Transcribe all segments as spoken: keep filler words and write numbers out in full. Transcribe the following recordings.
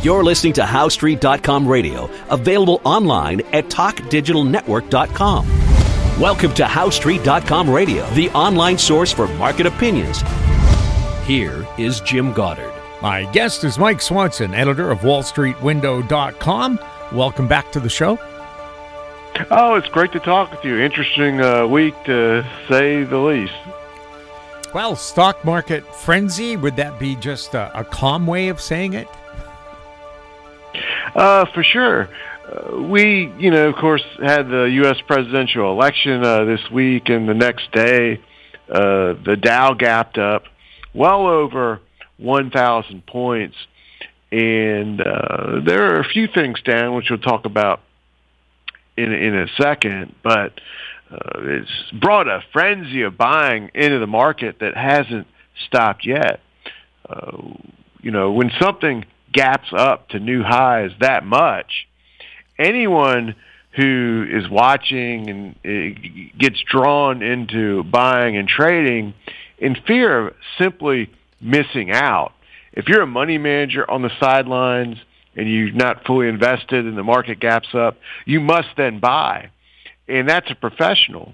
You're listening to How Street dot com radio, available online at talk digital network dot com. Welcome to How Street dot com radio, the online source for market opinions. Here is Jim Goddard. My guest is Mike Swanson, editor of wall street window dot com. Welcome back to the show. Oh, it's great to talk with you. Interesting uh, week, to say the least. Well, stock market frenzy, would that be just a, a calm way of saying it? Uh, for sure. Uh, we, you know, of course, had the U S presidential election uh, this week, and the next day, uh, the Dow gapped up well over one thousand points. And uh, there are a few things down, which we'll talk about in, in a second, but uh, it's brought a frenzy of buying into the market that hasn't stopped yet. Uh, you know, when something gaps up to new highs that much, anyone who is watching and uh, gets drawn into buying and trading in fear of simply missing out. If you're a money manager on the sidelines and you're not fully invested and the market gaps up, you must then buy. And that's a professional.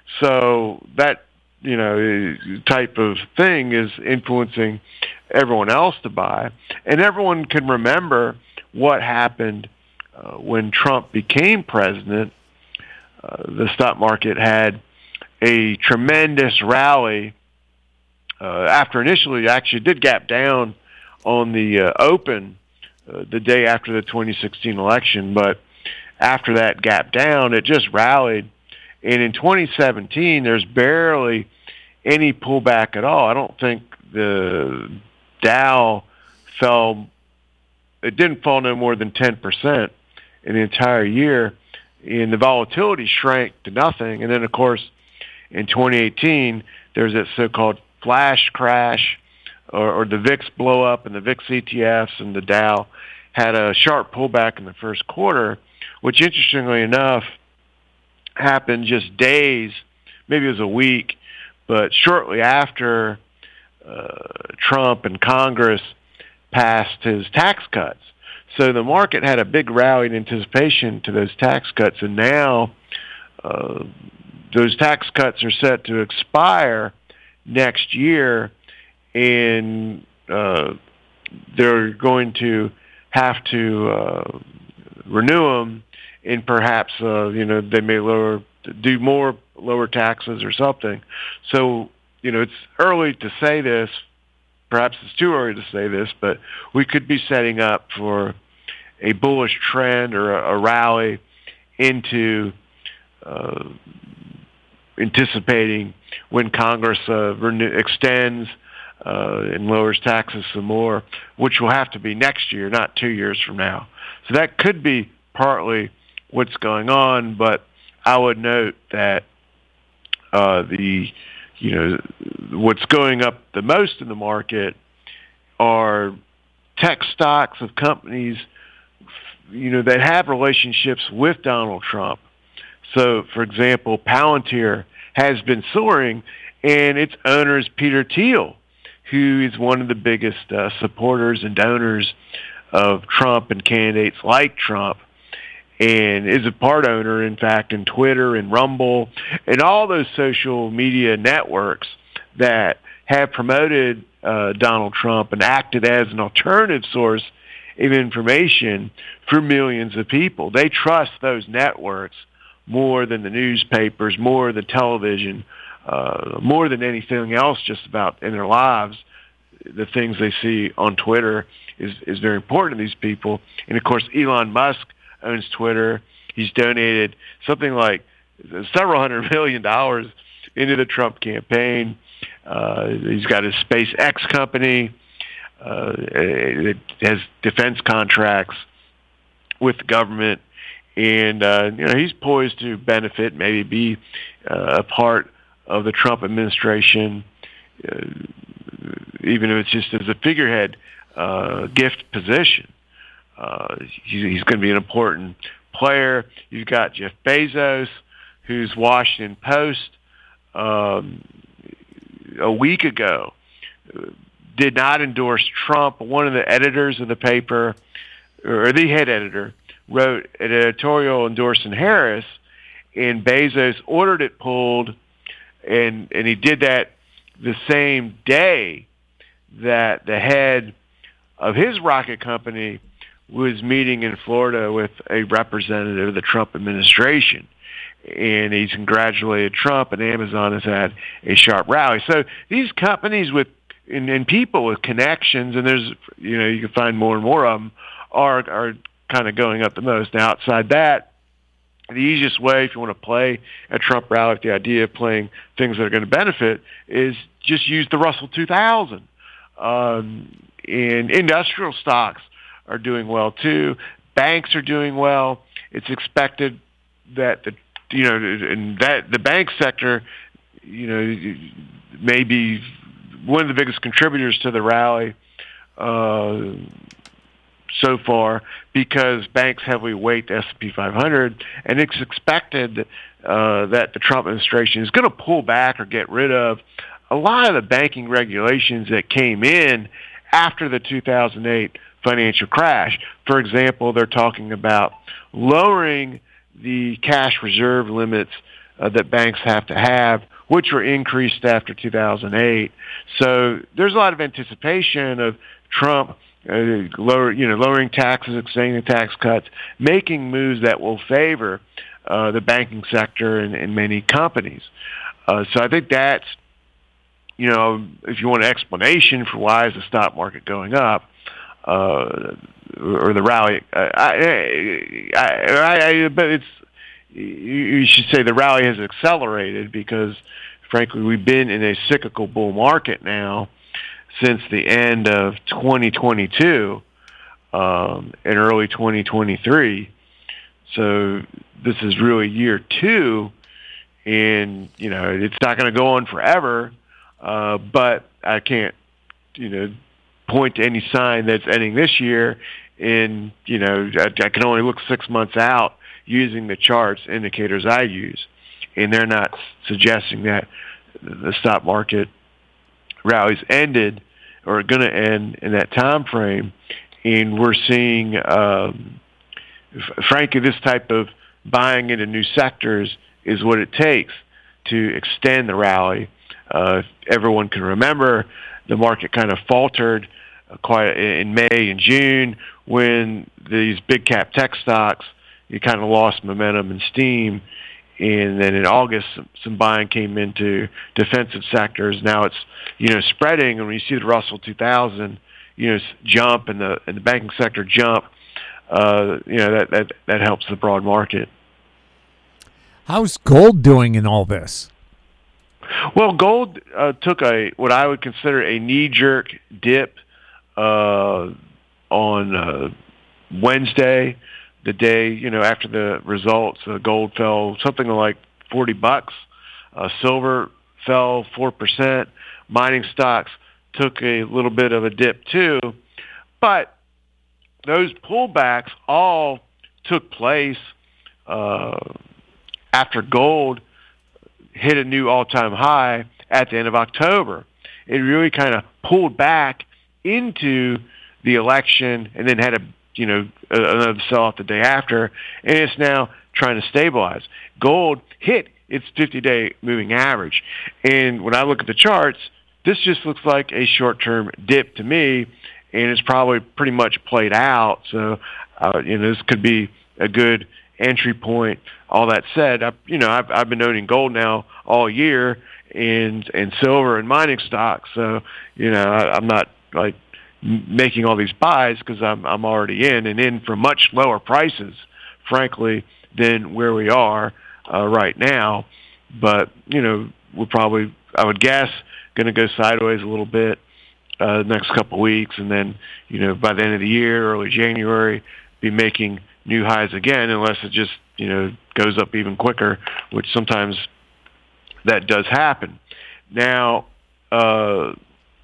So that, you know, type of thing is influencing everyone else to buy. And everyone can remember what happened uh, when Trump became president. Uh, the stock market had a tremendous rally uh, after initially actually did gap down on the uh, open uh, the day after the twenty sixteen election. But after that gap down, it just rallied. And in twenty seventeen, there's barely any pullback at all. I don't think the Dow fell, it didn't fall no more than ten percent in the entire year. And the volatility shrank to nothing. And then, of course, in twenty eighteen, there's that so-called flash crash, or, or the V I X blow up, and the V I X E T Fs and the Dow had a sharp pullback in the first quarter, which, interestingly enough, happened just days, maybe it was a week, but shortly after uh, Trump and Congress passed his tax cuts. So the market had a big rally in anticipation to those tax cuts, and now uh, those tax cuts are set to expire next year, and uh, they're going to have to uh, renew them, and perhaps uh, you know they may lower, do more lower taxes or something. So you know it's early to say this. Perhaps it's too early to say this, but we could be setting up for a bullish trend or a, a rally into uh, anticipating when Congress uh, renew, extends uh, and lowers taxes some more, which will have to be next year, not two years from now. So that could be partly what's going on, but I would note that uh, the you know what's going up the most in the market are tech stocks of companies you know that have relationships with Donald Trump. So, for example, Palantir has been soaring, and its owner is Peter Thiel, who is one of the biggest uh, supporters and donors of Trump and candidates like Trump, and is a part owner, in fact, in Twitter and Rumble and all those social media networks that have promoted uh, Donald Trump and acted as an alternative source of information for millions of people. They trust those networks more than the newspapers, more than television, uh, more than anything else just about in their lives. The things they see on Twitter is, is very important to these people. And, of course, Elon Musk owns Twitter. He's donated something like several hundred million dollars into the Trump campaign. Uh, he's got his SpaceX company. Uh, it has defense contracts with the government. And, uh, you know, he's poised to benefit, maybe be uh, a part of the Trump administration, uh, even if it's just as a figurehead uh, gift position. Uh, he's, he's going to be an important player. You've got Jeff Bezos, who's Washington Post um, a week ago did not endorse Trump. One of the editors of the paper or the head editor, wrote an editorial endorsing Harris, and Bezos ordered it pulled, and and he did that the same day that the head of his rocket company was meeting in Florida with a representative of the Trump administration. And he's congratulated Trump, and Amazon has had a sharp rally. So these companies with and, and people with connections, and there's, you know, you can find more and more of them, are are kind of going up the most. Now, outside that, the easiest way, if you want to play a Trump rally, the idea of playing things that are going to benefit, is just use the Russell two thousand. Um, and industrial stocks are doing well too. Banks are doing well. It's expected that the you know and that the bank sector, you know, may be one of the biggest contributors to the rally uh, so far, because banks heavily weight the S and P five hundred, and it's expected uh, that the Trump administration is going to pull back or get rid of a lot of the banking regulations that came in after the two thousand eight financial crash. For example, they're talking about lowering the cash reserve limits uh, that banks have to have, which were increased after two thousand eight. So there's a lot of anticipation of Trump uh, lower, you know, lowering taxes, extending tax cuts, making moves that will favor uh, the banking sector and, and many companies. Uh, so I think that's, you know, if you want an explanation for why is the stock market going up, uh, or the rally, I, I, I, I, but it's, you should say the rally has accelerated because, frankly, we've been in a cyclical bull market now since the end of twenty twenty-two um, and early twenty twenty-three. So this is really year two, and, you know, it's not going to go on forever. Uh, but I can't, you know, point to any sign that's ending this year. And, you know, I, I can only look six months out using the charts, indicators I use, and they're not suggesting that the stock market rallies ended or are going to end in that time frame. And we're seeing, um, f- frankly, this type of buying into new sectors is what it takes to extend the rally. Uh, everyone can remember the market kind of faltered uh, quite in May and June when these big cap tech stocks, you kind of lost momentum and steam. And then in August, some, some buying came into defensive sectors. Now it's, you know, spreading. And when you see the Russell two thousand, you know, jump and the and the banking sector jump, uh, you know, that, that, that helps the broad market. How's gold doing in all this? Well, gold uh, took a what I would consider a knee-jerk dip uh, on uh, Wednesday, the day, you know, after the results. Uh, gold fell something like forty bucks. Uh, silver fell four percent. Mining stocks took a little bit of a dip too, but those pullbacks all took place uh, after gold hit a new all-time high at the end of October. It really kind of pulled back into the election and then had a, you know, another sell-off the day after, and it's now trying to stabilize. Gold hit its fifty-day moving average, and when I look at the charts, this just looks like a short-term dip to me, and it's probably pretty much played out. So, uh, you know, this could be a good entry point. All that said, I, you know, I've, I've been owning gold now all year, and and silver and mining stocks. So, you know, I, I'm not like making all these buys because I'm I'm already in and in for much lower prices, frankly, than where we are uh, right now. But you know, we're probably, I would guess, going to go sideways a little bit uh, the next couple of weeks, and then, you know, by the end of the year, early January, be making new highs again, unless it just, you know, goes up even quicker, which sometimes that does happen. Now, uh,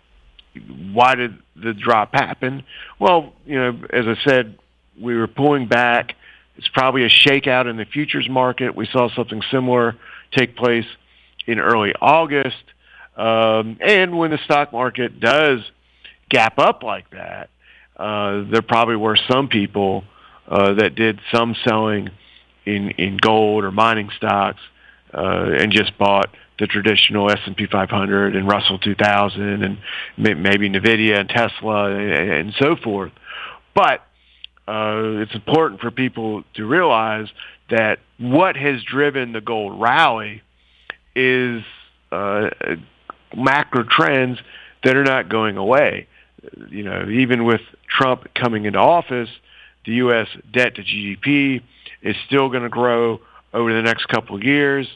why did the drop happen? Well, you know, as I said, we were pulling back. It's probably a shakeout in the futures market. We saw something similar take place in early August. Um, and when the stock market does gap up like that, uh, there probably were some people uh, that did some selling in, in gold or mining stocks uh, and just bought the traditional S and P five hundred and Russell two thousand and maybe NVIDIA and Tesla and, and so forth. But uh, it's important for people to realize that what has driven the gold rally is uh, macro trends that are not going away. You know, even with Trump coming into office, the U S debt to G D P is still going to grow over the next couple of years.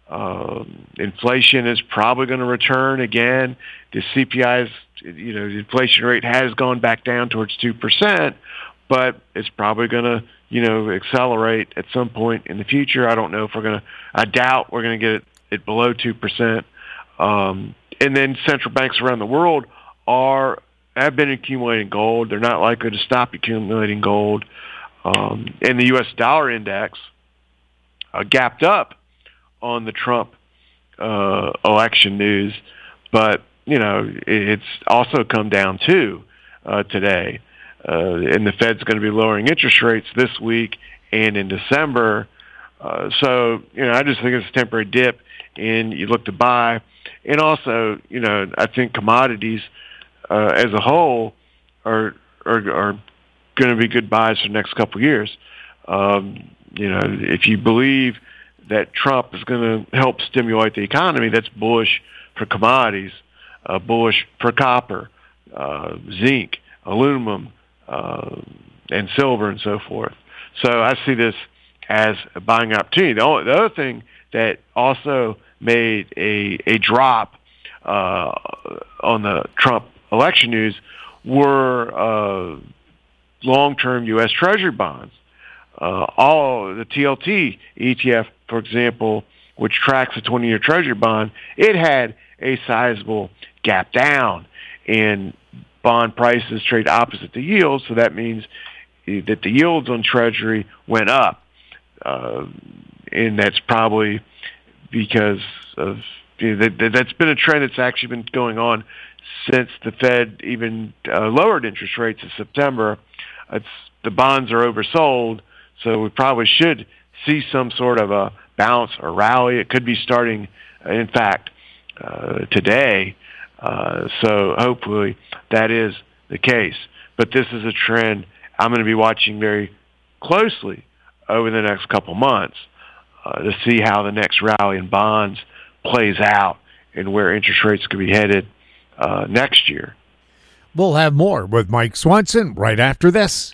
Um, inflation is probably going to return again. The C P I is, you know, the inflation rate has gone back down towards two percent, but it's probably going to, you know, accelerate at some point in the future. I don't know if we're going to, I doubt we're going to get it, it below two percent. Um, and then central banks around the world are, have been accumulating gold. They're not likely to stop accumulating gold. Um, and the U S dollar index uh, gapped up on the Trump uh, election news, but you know it's also come down too uh, today, uh, and the Fed's going to be lowering interest rates this week and in December. Uh, so you know I just think it's a temporary dip, and you look to buy, and also you know I think commodities uh, as a whole are are, are going to be good buys for the next couple of years. Um, you know if you believe that Trump is going to help stimulate the economy, that's bullish for commodities, uh, bullish for copper, uh, zinc, aluminum, uh, and silver, and so forth. So I see this as a buying opportunity. The, only, the other thing that also made a, a drop uh, on the Trump election news were uh, long-term U S Treasury bonds. Uh, all the T L T E T F, for example, which tracks a twenty-year Treasury bond, it had a sizable gap down, and bond prices trade opposite the yield, so that means that the yields on Treasury went up, uh, and that's probably because of you know, that, that's been a trend that's actually been going on since the Fed even uh, lowered interest rates in September. It's, the bonds are oversold. So we probably should see some sort of a bounce or rally. It could be starting, in fact, uh, today. Uh, so hopefully that is the case. But this is a trend I'm going to be watching very closely over the next couple months uh, to see how the next rally in bonds plays out and where interest rates could be headed uh, next year. We'll have more with Mike Swanson right after this.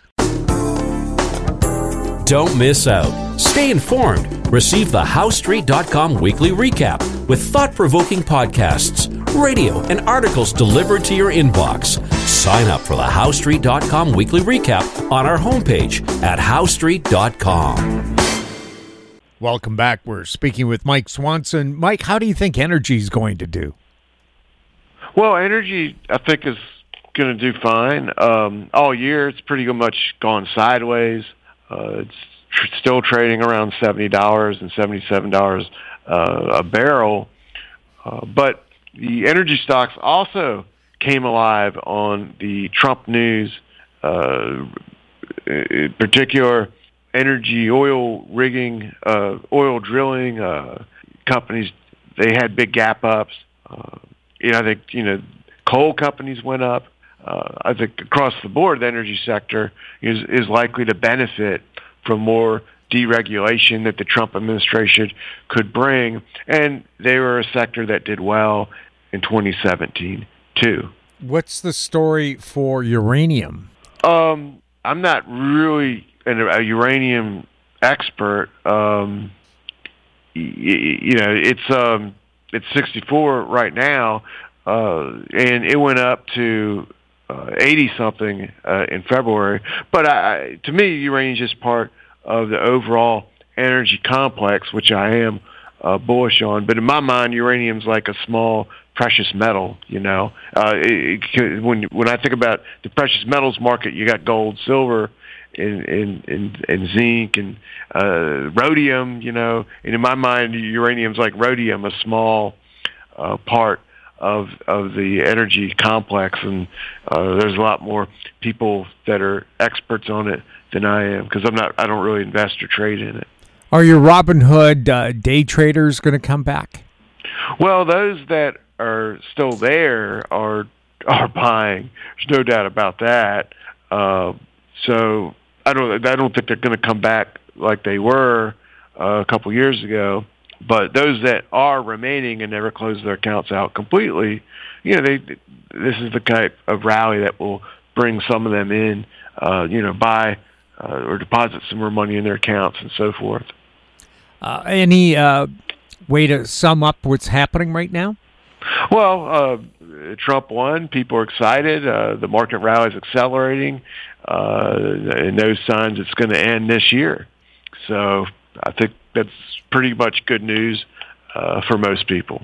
Don't miss out. Stay informed. Receive the How Street dot com weekly recap with thought-provoking podcasts, radio, and articles delivered to your inbox. Sign up for the How Street dot com weekly recap on our homepage at How Street dot com. Welcome back. We're speaking with Mike Swanson. Mike, how do you think energy is going to do? Well, energy, I think, is going to do fine. Um, all year, it's pretty much gone sideways. Uh, it's tr- still trading around seventy dollars and seventy-seven dollars uh, a barrel. Uh, but the energy stocks also came alive on the Trump news, uh, in particular energy, oil rigging, uh, oil drilling uh, companies. They had big gap ups. Uh, you know, I think, you know, coal companies went up. Uh, I think across the board, the energy sector is, is likely to benefit from more deregulation that the Trump administration could bring. And they were a sector that did well in twenty seventeen, too. What's the story for uranium? Um, I'm not really an, a uranium expert. Um, you, you know, it's um, it's sixty-four right now, uh, and it went up to Uh, eighty something uh, in February, but I, to me, uranium is just part of the overall energy complex, which I am uh, bullish on. But in my mind, uranium's like a small precious metal. You know, uh, it, it, when when I think about the precious metals market, you got gold, silver, and and and, and zinc and uh, rhodium. You know, and in my mind, uranium's like rhodium, a small uh, part of of the energy complex, and uh, there's a lot more people that are experts on it than I am, because I'm not. I don't really invest or trade in it. Are your Robinhood uh, day traders going to come back? Well, those that are still there are are buying. There's no doubt about that. Uh, so I don't. I don't think they're going to come back like they were uh, a couple years ago. But those that are remaining and never close their accounts out completely, you know, they this is the type of rally that will bring some of them in, uh, you know, buy uh, or deposit some more money in their accounts and so forth. Uh, any uh, way to sum up what's happening right now? Well, uh, Trump won. People are excited. Uh, the market rally is accelerating, uh, and those signs it's going to end this year. So I think that's pretty much good news uh, for most people.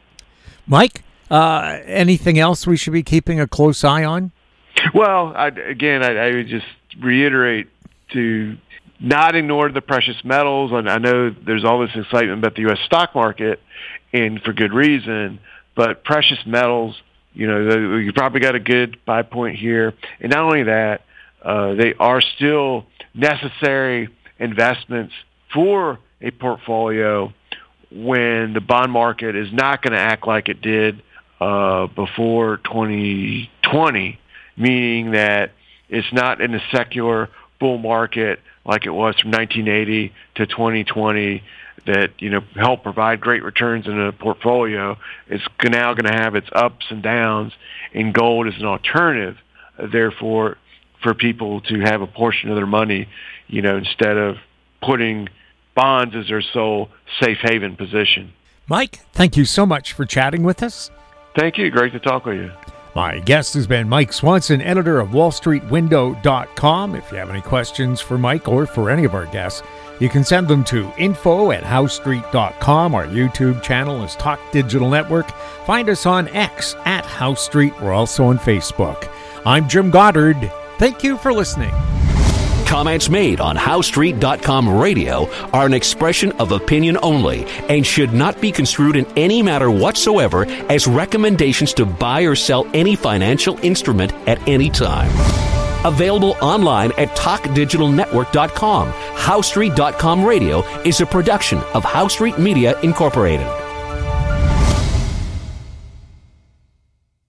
Mike, uh, anything else we should be keeping a close eye on? Well, I, again, I, I would just reiterate to not ignore the precious metals. And I know there's all this excitement about the U S stock market, and for good reason. But precious metals, you know, you probably got a good buy point here. And not only that, uh, they are still necessary investments for a portfolio when the bond market is not going to act like it did uh, before twenty twenty, meaning that it's not in a secular bull market like it was from nineteen eighty to twenty twenty that, you know, help provide great returns in a portfolio. It's now going to have its ups and downs, and gold is an alternative, uh, therefore, for people to have a portion of their money, you know, instead of putting bonds as their sole safe haven position. Mike, thank you so much for chatting with us. Thank you. Great to talk with you. My guest has been Mike Swanson, editor of wall street window dot com. If you have any questions for Mike or for any of our guests, you can send them to info at house street dot com. Our YouTube channel is Talk Digital Network. Find us on X at House Street. We're also on Facebook. I'm Jim Goddard. Thank you for listening. Comments made on house street dot com radio are an expression of opinion only and should not be construed in any matter whatsoever as recommendations to buy or sell any financial instrument at any time. Available online at talk digital network dot com. house street dot com radio is a production of House Street Media Incorporated.